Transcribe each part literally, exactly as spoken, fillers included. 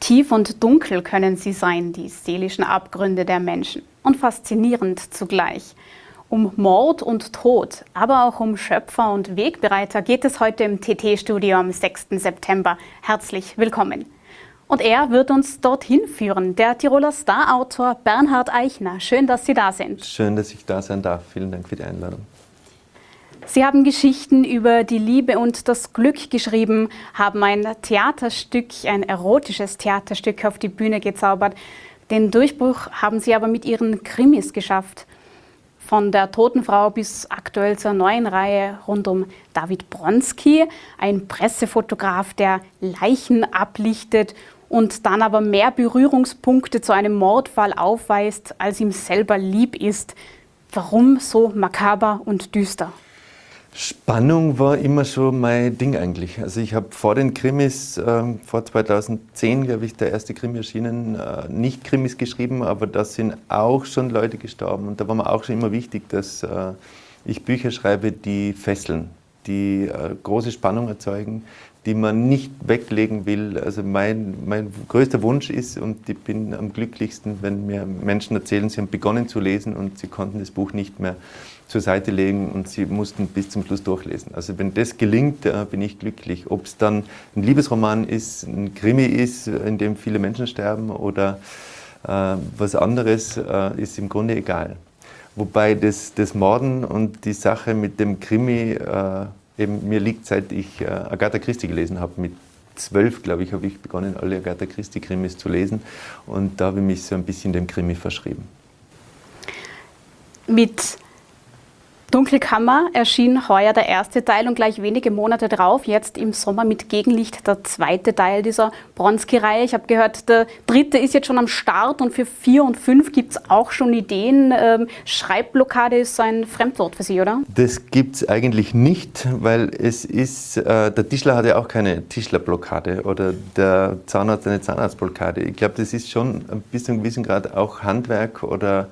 Tief und dunkel können sie sein, die seelischen Abgründe der Menschen. Und faszinierend zugleich. Um Mord und Tod, aber auch um Schöpfer und Wegbereiter geht es heute im T T-Studio am sechsten September. Herzlich willkommen. Und er wird uns dorthin führen, der Tiroler Starautor Bernhard Eichner. Schön, dass Sie da sind. Schön, dass ich da sein darf. Vielen Dank für die Einladung. Sie haben Geschichten über die Liebe und das Glück geschrieben, haben ein Theaterstück, ein erotisches Theaterstück auf die Bühne gezaubert. Den Durchbruch haben Sie aber mit Ihren Krimis geschafft. Von der Toten Frau bis aktuell zur neuen Reihe rund um David Bronski, ein Pressefotograf, der Leichen ablichtet und dann aber mehr Berührungspunkte zu einem Mordfall aufweist, als ihm selber lieb ist. Warum so makaber und düster? Spannung war immer schon mein Ding eigentlich. Also ich habe vor den Krimis, äh, vor zweitausendzehn, glaube ich, der erste Krimi erschienen, äh, nicht Krimis geschrieben, aber da sind auch schon Leute gestorben. Und da war mir auch schon immer wichtig, dass äh, ich Bücher schreibe, die fesseln, die äh, große Spannung erzeugen, die man nicht weglegen will. Also mein, mein größter Wunsch ist, und ich bin am glücklichsten, wenn mir Menschen erzählen, sie haben begonnen zu lesen und sie konnten das Buch nicht mehr zur Seite legen und sie mussten bis zum Schluss durchlesen. Also wenn das gelingt, äh, bin ich glücklich. Ob es dann ein Liebesroman ist, ein Krimi ist, in dem viele Menschen sterben oder äh, was anderes, äh, ist im Grunde egal. Wobei das, das Morden und die Sache mit dem Krimi äh, eben mir liegt, seit ich äh, Agatha Christie gelesen habe. Mit zwölf, glaube ich, habe ich begonnen, alle Agatha Christie-Krimis zu lesen und da habe ich mich so ein bisschen dem Krimi verschrieben. Mit Dunkelkammer erschien heuer der erste Teil und gleich wenige Monate darauf, jetzt im Sommer mit Gegenlicht, der zweite Teil dieser Bronski-Reihe. Ich habe gehört, der dritte ist jetzt schon am Start und für vier und fünf gibt es auch schon Ideen. Ähm, Schreibblockade ist so ein Fremdwort für Sie, oder? Das gibt es eigentlich nicht, weil es ist, äh, der Tischler hat ja auch keine Tischlerblockade oder der Zahnarzt eine Zahnarztblockade. Ich glaube, das ist schon bis zu einem gewissen Grad auch Handwerk oder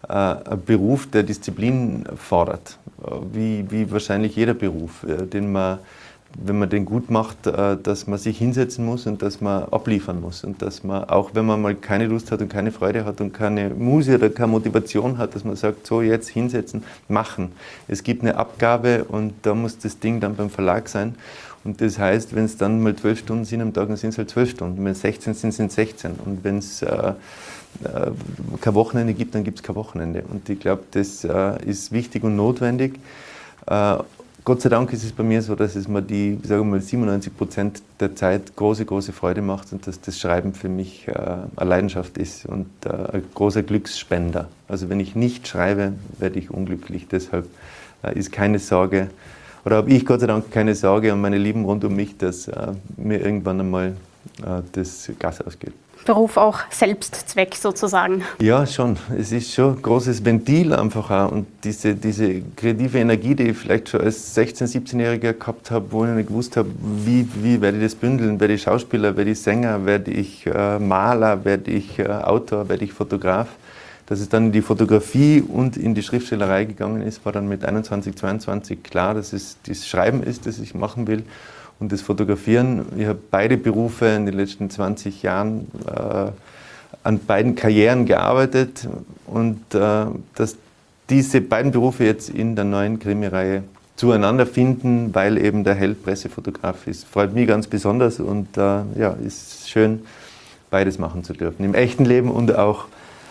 ein Beruf, der Disziplin fordert, wie, wie wahrscheinlich jeder Beruf, den man, wenn man den gut macht, dass man sich hinsetzen muss und dass man abliefern muss und dass man, auch wenn man mal keine Lust hat und keine Freude hat und keine Muse oder keine Motivation hat, dass man sagt, so jetzt hinsetzen, machen. Es gibt eine Abgabe und da muss das Ding dann beim Verlag sein. Und das heißt, wenn es dann mal zwölf Stunden sind am Tag, dann sind es halt zwölf Stunden. Wenn es sechzehn sind, sind es sechzehn. Und wenn es äh, äh, kein Wochenende gibt, dann gibt es kein Wochenende. Und ich glaube, das äh, ist wichtig und notwendig. Äh, Gott sei Dank ist es bei mir so, dass es mir die, sagen wir mal, siebenundneunzig Prozent der Zeit große, große Freude macht und dass das Schreiben für mich äh, eine Leidenschaft ist und äh, ein großer Glücksspender. Also wenn ich nicht schreibe, werde ich unglücklich. Deshalb äh, ist keine Sorge, oder habe ich Gott sei Dank keine Sorge und meine Lieben rund um mich, dass äh, mir irgendwann einmal äh, das Gas ausgeht. Beruf auch Selbstzweck sozusagen. Ja, schon. Es ist schon ein großes Ventil einfach auch. Und diese, diese kreative Energie, die ich vielleicht schon als sechzehn-, siebzehnjähriger gehabt habe, wo ich nicht gewusst habe, wie, wie werde ich das bündeln? Werde ich Schauspieler, werde ich Sänger, werde ich äh, Maler, werde ich äh, Autor, werde ich Fotograf? Dass es dann in die Fotografie und in die Schriftstellerei gegangen ist, war dann mit einundzwanzig, zweiundzwanzig klar, dass es das Schreiben ist, das ich machen will. Und das Fotografieren. Ich habe beide Berufe in den letzten zwanzig Jahren äh, an beiden Karrieren gearbeitet. Und äh, dass diese beiden Berufe jetzt in der neuen Krimireihe zueinander finden, weil eben der Held Pressefotograf ist, freut mich ganz besonders. Und äh, ja, ist schön, beides machen zu dürfen. Im echten Leben und auch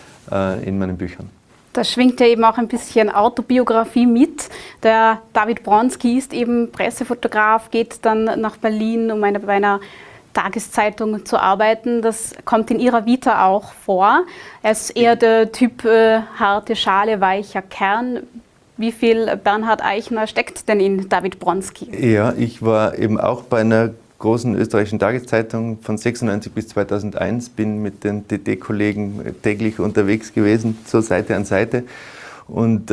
in meinen Büchern. Da schwingt ja eben auch ein bisschen Autobiografie mit. Der David Bronski ist eben Pressefotograf, geht dann nach Berlin, um eine, bei einer Tageszeitung zu arbeiten. Das kommt in Ihrer Vita auch vor. Er ist eher der Typ äh, harte Schale, weicher Kern. Wie viel Bernhard Eichner steckt denn in David Bronski? Ja, ich war eben auch bei einer großen österreichischen Tageszeitung von sechsundneunzig bis zweitausendeins, bin mit den T T-Kollegen täglich unterwegs gewesen, so Seite an Seite und äh,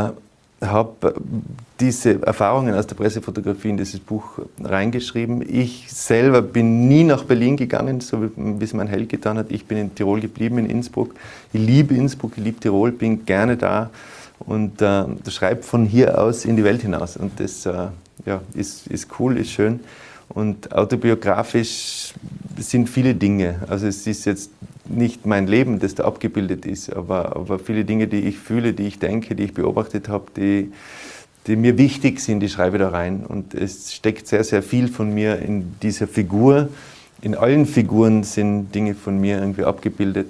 habe diese Erfahrungen aus der Pressefotografie in dieses Buch reingeschrieben. Ich selber bin nie nach Berlin gegangen, so wie es mein Held getan hat. Ich bin in Tirol geblieben, in Innsbruck. Ich liebe Innsbruck, ich liebe Tirol, bin gerne da und äh, schreibe von hier aus in die Welt hinaus. Und das äh, ja, ist, ist cool, ist schön. Und autobiografisch sind viele Dinge. Also es ist jetzt nicht mein Leben, das da abgebildet ist, aber, aber viele Dinge, die ich fühle, die ich denke, die ich beobachtet habe, die, die mir wichtig sind, die schreibe ich da rein. Und es steckt sehr, sehr viel von mir in dieser Figur. In allen Figuren sind Dinge von mir irgendwie abgebildet.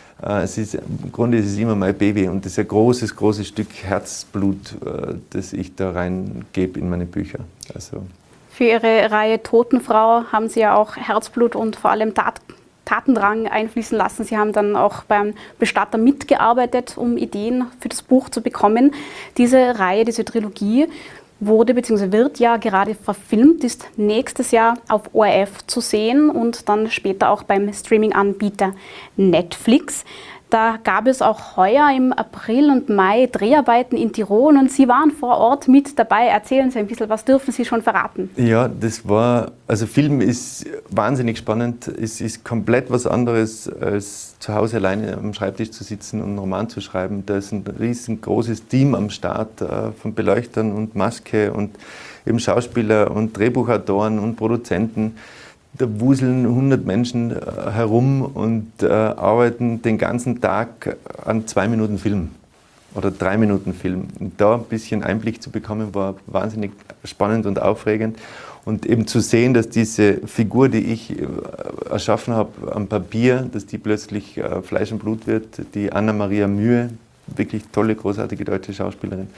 Es ist, im Grunde ist es immer mein Baby und das ist ein großes, großes Stück Herzblut, das ich da reingebe in meine Bücher. Also für Ihre Reihe Totenfrau haben Sie ja auch Herzblut und vor allem Tat, Tatendrang einfließen lassen. Sie haben dann auch beim Bestatter mitgearbeitet, um Ideen für das Buch zu bekommen. Diese Reihe, diese Trilogie wurde bzw. wird ja gerade verfilmt, ist nächstes Jahr auf O R F zu sehen und dann später auch beim Streaming-Anbieter Netflix. Da gab es auch heuer im April und Mai Dreharbeiten in Tirol und Sie waren vor Ort mit dabei. Erzählen Sie ein bisschen, was dürfen Sie schon verraten? Ja, das war, also Film ist wahnsinnig spannend. Es ist komplett was anderes, als zu Hause alleine am Schreibtisch zu sitzen und einen Roman zu schreiben. Da ist ein riesengroßes Team am Start äh, von Beleuchtern und Maske und eben Schauspieler und Drehbuchautoren und Produzenten. Da wuseln hundert Menschen äh, herum und äh, arbeiten den ganzen Tag an zwei Minuten Film oder drei Minuten Film. Und da ein bisschen Einblick zu bekommen, war wahnsinnig spannend und aufregend. Und eben zu sehen, dass diese Figur, die ich äh, erschaffen habe am Papier, dass die plötzlich äh, Fleisch und Blut wird, die Anna-Maria Mühe, wirklich tolle, großartige deutsche Schauspielerin,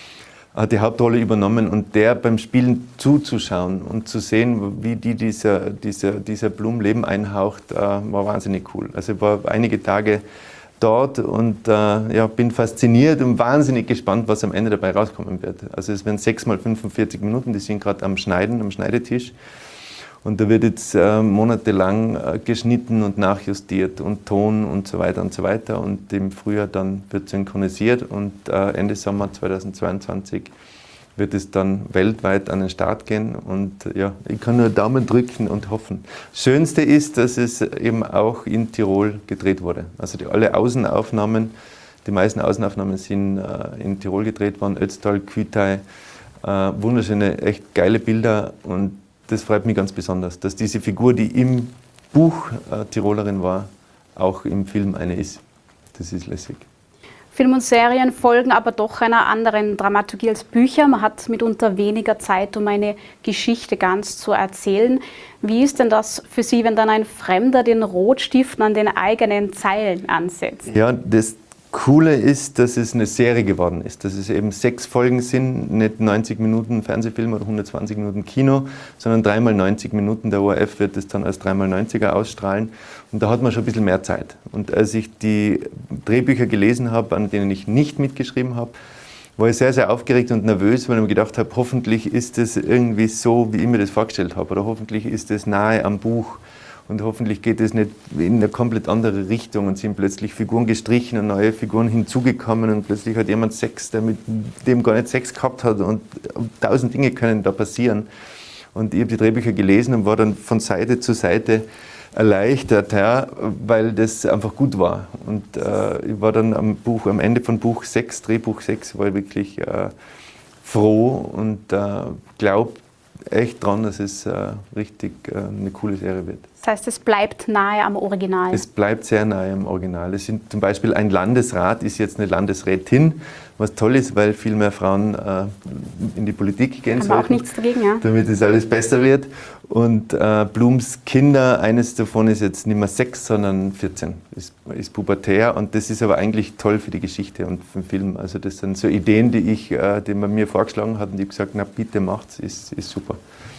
hat die Hauptrolle übernommen und der beim Spielen zuzuschauen und zu sehen, wie die dieser, dieser, dieser Blum Leben einhaucht, äh, war wahnsinnig cool. Also ich war einige Tage dort und äh, ja, bin fasziniert und wahnsinnig gespannt, was am Ende dabei rauskommen wird. Also es werden sechs mal fünfundvierzig Minuten, die sind gerade am Schneiden, am Schneidetisch. Und da wird jetzt äh, monatelang äh, geschnitten und nachjustiert und Ton und so weiter und so weiter. Und im Frühjahr dann wird synchronisiert und äh, Ende Sommer zweitausendzweiundzwanzig wird es dann weltweit an den Start gehen. Und ja, ich kann nur Daumen drücken und hoffen. Schönste ist, dass es eben auch in Tirol gedreht wurde. Also die, alle Außenaufnahmen, die meisten Außenaufnahmen sind äh, in Tirol gedreht worden, Ötztal, Kütai, äh, wunderschöne, echt geile Bilder und das freut mich ganz besonders, dass diese Figur, die im Buch äh, Tirolerin war, auch im Film eine ist. Das ist lässig. Film und Serien folgen aber doch einer anderen Dramaturgie als Bücher. Man hat mitunter weniger Zeit, um eine Geschichte ganz zu erzählen. Wie ist denn das für Sie, wenn dann ein Fremder den Rotstiften an den eigenen Zeilen ansetzt? Ja, das Coole ist, dass es eine Serie geworden ist, dass es eben sechs Folgen sind, nicht neunzig Minuten Fernsehfilm oder hundertzwanzig Minuten Kino, sondern dreimal neunzig Minuten. Der O R F wird es dann als dreimal neunziger ausstrahlen und da hat man schon ein bisschen mehr Zeit. Und als ich die Drehbücher gelesen habe, an denen ich nicht mitgeschrieben habe, war ich sehr, sehr aufgeregt und nervös, weil ich mir gedacht habe, hoffentlich ist es irgendwie so, wie ich mir das vorgestellt habe oder hoffentlich ist es nahe am Buch. Und hoffentlich geht es nicht in eine komplett andere Richtung und sind plötzlich Figuren gestrichen und neue Figuren hinzugekommen und plötzlich hat jemand Sex, der mit dem gar nicht Sex gehabt hat und tausend Dinge können da passieren. Und ich habe die Drehbücher gelesen und war dann von Seite zu Seite erleichtert, ja, weil das einfach gut war. Und äh, ich war dann am Buch, am Ende von Buch sechs, Drehbuch sechs, war ich wirklich äh, froh und äh, glaube echt dran, dass es äh, richtig äh, eine coole Serie wird. Das heißt, es bleibt nahe am Original? Es bleibt sehr nahe am Original. Es sind zum Beispiel ein Landesrat ist jetzt eine Landesrätin, was toll ist, weil viel mehr Frauen äh, in die Politik gehen Haben sollten. wir auch nichts dagegen, ja. Damit es alles besser wird. Und äh, Blums Kinder, eines davon ist jetzt nicht mehr sechs, sondern vierzehn, ist, ist pubertär. Und das ist aber eigentlich toll für die Geschichte und für den Film. Also das sind so Ideen, die, ich, äh, die man mir vorgeschlagen hat und ich habe gesagt, na bitte macht's, ist, ist super.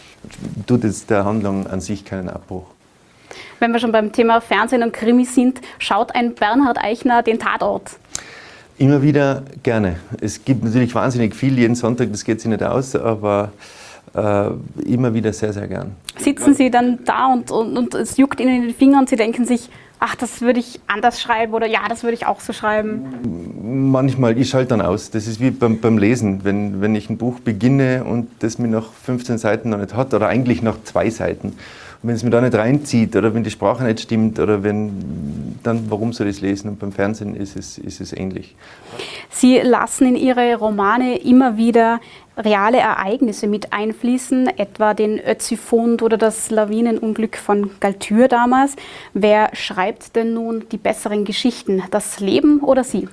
Tut jetzt der Handlung an sich keinen Abbruch. Wenn wir schon beim Thema Fernsehen und Krimi sind, schaut ein Bernhard Eichner den Tatort? Immer wieder gerne. Es gibt natürlich wahnsinnig viel jeden Sonntag, das geht sich nicht aus, aber äh, immer wieder sehr, sehr gern. Sitzen Sie dann da und, und, und es juckt Ihnen in den Fingern und Sie denken sich, ach, das würde ich anders schreiben oder ja, das würde ich auch so schreiben? Manchmal, ich schalte dann aus. Das ist wie beim, beim Lesen. Wenn, wenn ich ein Buch beginne und das mir noch fünfzehn Seiten noch nicht hat oder eigentlich noch zwei Seiten wenn es mir da nicht reinzieht oder wenn die Sprache nicht stimmt oder wenn, dann warum soll ich es lesen? Und beim Fernsehen ist es, ist es ähnlich. Sie lassen in Ihre Romane immer wieder reale Ereignisse mit einfließen, etwa den Ötzi-Fund oder das Lawinenunglück von Galtür damals. Wer schreibt denn nun die besseren Geschichten, das Leben oder Sie?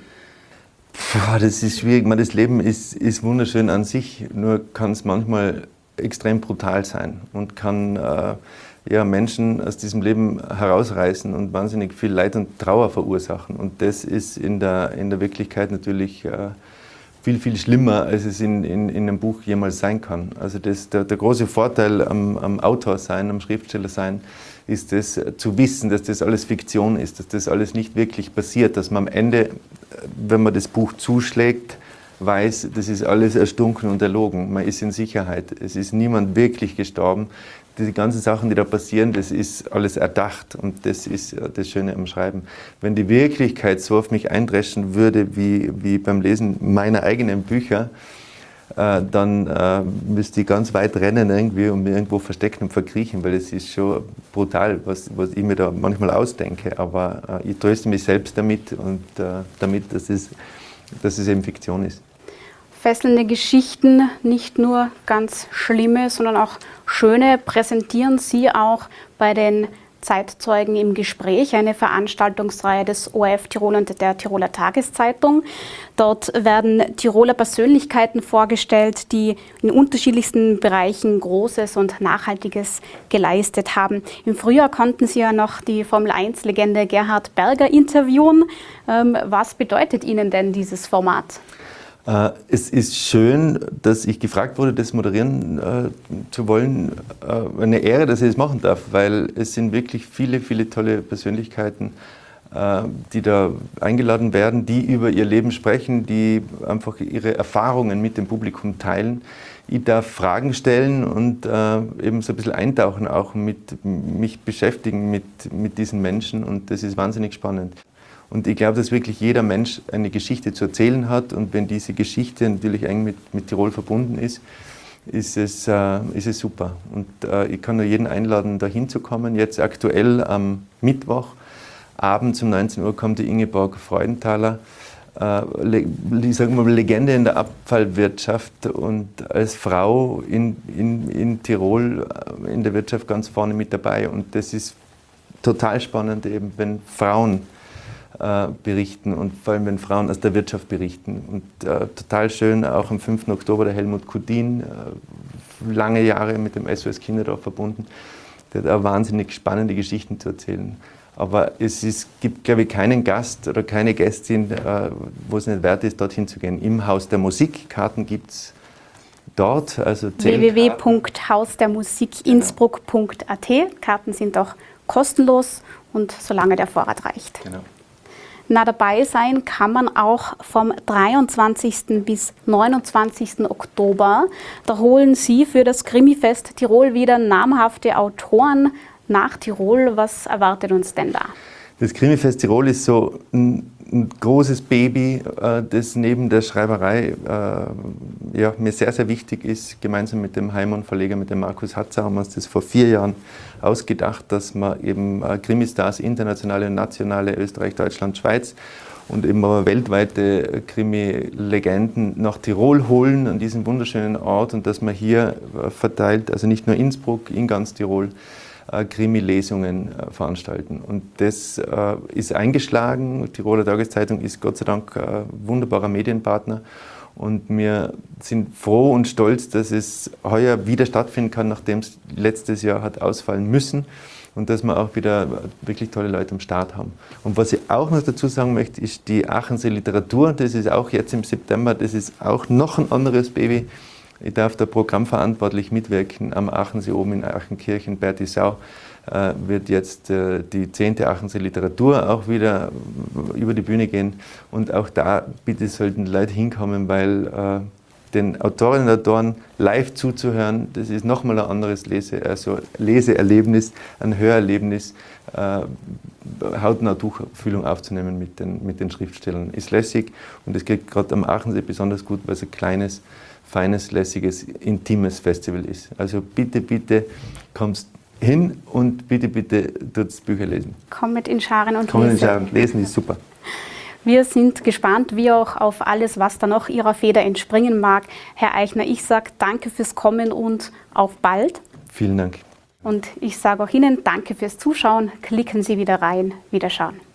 Puh, das ist schwierig. Das Leben ist, ist wunderschön an sich, nur kann es manchmal extrem brutal sein und kann äh, ja, Menschen aus diesem Leben herausreißen und wahnsinnig viel Leid und Trauer verursachen. Und das ist in der, in der Wirklichkeit natürlich äh, viel, viel schlimmer, als es in, in, in einem Buch jemals sein kann. Also das, der, der große Vorteil am, am Autor sein, am Schriftsteller sein, ist es äh, zu wissen, dass das alles Fiktion ist, dass das alles nicht wirklich passiert, dass man am Ende, wenn man das Buch zuschlägt, weiß, das ist alles erstunken und erlogen. Man ist in Sicherheit. Es ist niemand wirklich gestorben. Die ganzen Sachen, die da passieren, das ist alles erdacht und das ist das Schöne am Schreiben. Wenn die Wirklichkeit so auf mich eindreschen würde, wie, wie beim Lesen meiner eigenen Bücher, äh, dann äh, müsste ich ganz weit rennen irgendwie und mir irgendwo verstecken und verkriechen, weil es ist schon brutal, was, was ich mir da manchmal ausdenke. Aber äh, ich tröste mich selbst damit und äh, damit, dass es, dass es eben Fiktion ist. Fesselnde Geschichten, nicht nur ganz schlimme, sondern auch schöne, präsentieren Sie auch bei den Zeitzeugen im Gespräch, eine Veranstaltungsreihe des O R F Tirol und der Tiroler Tageszeitung. Dort werden Tiroler Persönlichkeiten vorgestellt, die in unterschiedlichsten Bereichen Großes und Nachhaltiges geleistet haben. Im Frühjahr konnten Sie ja noch die Formel eins Legende Gerhard Berger interviewen. Ähm, was bedeutet Ihnen denn dieses Format? Es ist schön, dass ich gefragt wurde, das moderieren äh, zu wollen. Äh, eine Ehre, dass ich das machen darf, weil es sind wirklich viele, viele tolle Persönlichkeiten, äh, die da eingeladen werden, die über ihr Leben sprechen, die einfach ihre Erfahrungen mit dem Publikum teilen. Ich darf Fragen stellen und äh, eben so ein bisschen eintauchen, auch mit mich beschäftigen mit, mit diesen Menschen und das ist wahnsinnig spannend. Und ich glaube, dass wirklich jeder Mensch eine Geschichte zu erzählen hat und wenn diese Geschichte natürlich eng mit, mit Tirol verbunden ist, ist es, äh, ist es super. Und äh, ich kann nur jeden einladen, da hinzukommen. Jetzt aktuell am Mittwochabend um neunzehn Uhr kommt die Ingeborg Freudenthaler, äh, ich sage mal Legende in der Abfallwirtschaft und als Frau in, in, in Tirol in der Wirtschaft ganz vorne mit dabei. Und das ist total spannend, eben wenn Frauen berichten und vor allem wenn Frauen aus der Wirtschaft berichten. Und äh, total schön, auch am fünften Oktober der Helmut Kudin, äh, lange Jahre mit dem S O S Kinderdorf verbunden, der hat auch wahnsinnig spannende Geschichten zu erzählen. Aber es ist, gibt, glaube ich, keinen Gast oder keine Gästin, äh, wo es nicht wert ist, dorthin zu gehen. Im Haus der Musik, Karten gibt es dort. Also w w w punkt haus der musik innsbruck punkt a t. Karten sind auch kostenlos und solange der Vorrat reicht. Genau. Na, dabei sein kann man auch vom dreiundzwanzigsten bis neunundzwanzigsten Oktober. Da holen Sie für das Krimifest Tirol wieder namhafte Autoren nach Tirol. Was erwartet uns denn da? Das Krimifest Tirol ist so ein, ein großes Baby, äh, das neben der Schreiberei äh, ja, mir sehr, sehr wichtig ist. Gemeinsam mit dem Heimann-Verleger, mit dem Markus Hatzer, haben wir uns das vor vier Jahren ausgedacht, dass man eben äh, Krimi-Stars, internationale und nationale, Österreich, Deutschland, Schweiz und eben aber weltweite Krimi-Legenden nach Tirol holen, an diesen wunderschönen Ort und dass man hier äh, verteilt, also nicht nur Innsbruck, in ganz Tirol, äh, Krimi-Lesungen äh, veranstalten. Und das äh, ist eingeschlagen. Die Tiroler Tageszeitung ist Gott sei Dank ein wunderbarer Medienpartner. Und wir sind froh und stolz, dass es heuer wieder stattfinden kann, nachdem es letztes Jahr hat ausfallen müssen. Und dass wir auch wieder wirklich tolle Leute am Start haben. Und was ich auch noch dazu sagen möchte, ist die Aachensee Literatur. Das ist auch jetzt im September, das ist auch noch ein anderes Baby. Ich darf da programmverantwortlich mitwirken am Aachensee oben in Aachenkirchen. Bertisau äh, wird jetzt äh, die zehnte Aachensee Literatur auch wieder über die Bühne gehen. Und auch da bitte sollten Leute hinkommen, weil äh, den Autorinnen und Autoren live zuzuhören, das ist nochmal ein anderes Lese, also Leseerlebnis, ein Hörerlebnis, äh, hautnah Tuchfühlung aufzunehmen mit den, mit den Schriftstellern. Ist lässig und es geht gerade am Aachensee besonders gut, weil es ein kleines, feines, lässiges, intimes Festival ist. Also bitte, bitte kommst hin und bitte, bitte tut's Bücher lesen. Kommt in Scharen und Kommen in lesen. Scharen, lesen ist super. Wir sind gespannt, wie auch auf alles, was da noch Ihrer Feder entspringen mag. Herr Eichner, ich sage danke fürs Kommen und auf bald. Vielen Dank. Und ich sage auch Ihnen danke fürs Zuschauen. Klicken Sie wieder rein, Wiederschauen.